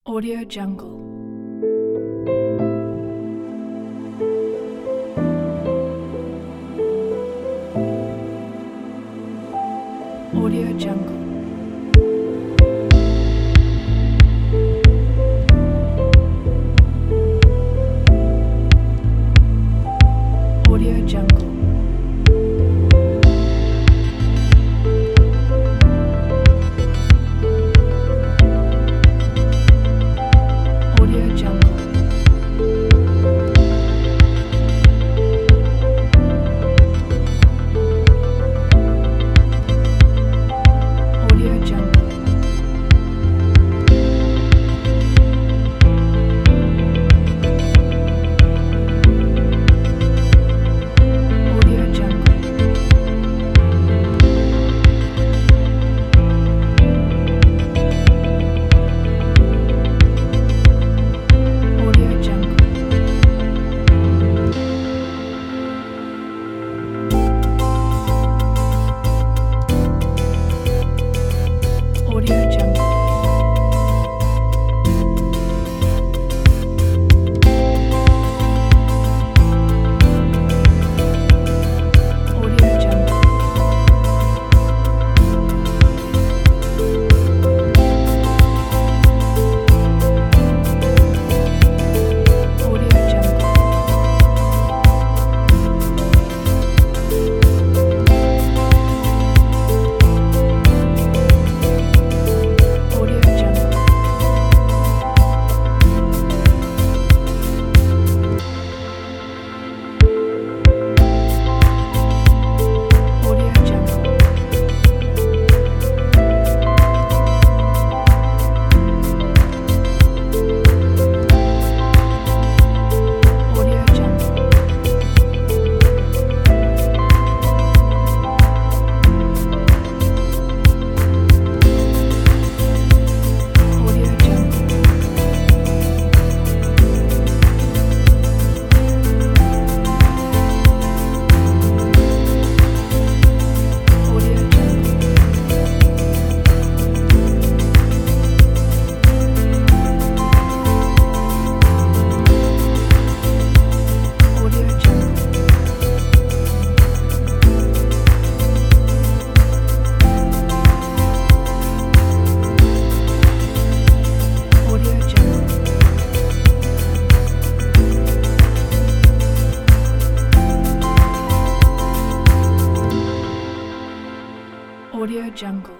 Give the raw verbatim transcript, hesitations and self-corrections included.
Audio Jungle. Audio Jungle. Audio Jungle. Audio Jungle. Audio Jungle. Audio Jungle. Audio Jungle. Audio Jungle. Audio Jungle. Audio Jungle. Audio Jungle. Audio Jungle. Audio Jungle. Audio Jungle. Audio Jungle. Audio Jungle. Audio Jungle. Audio Jungle.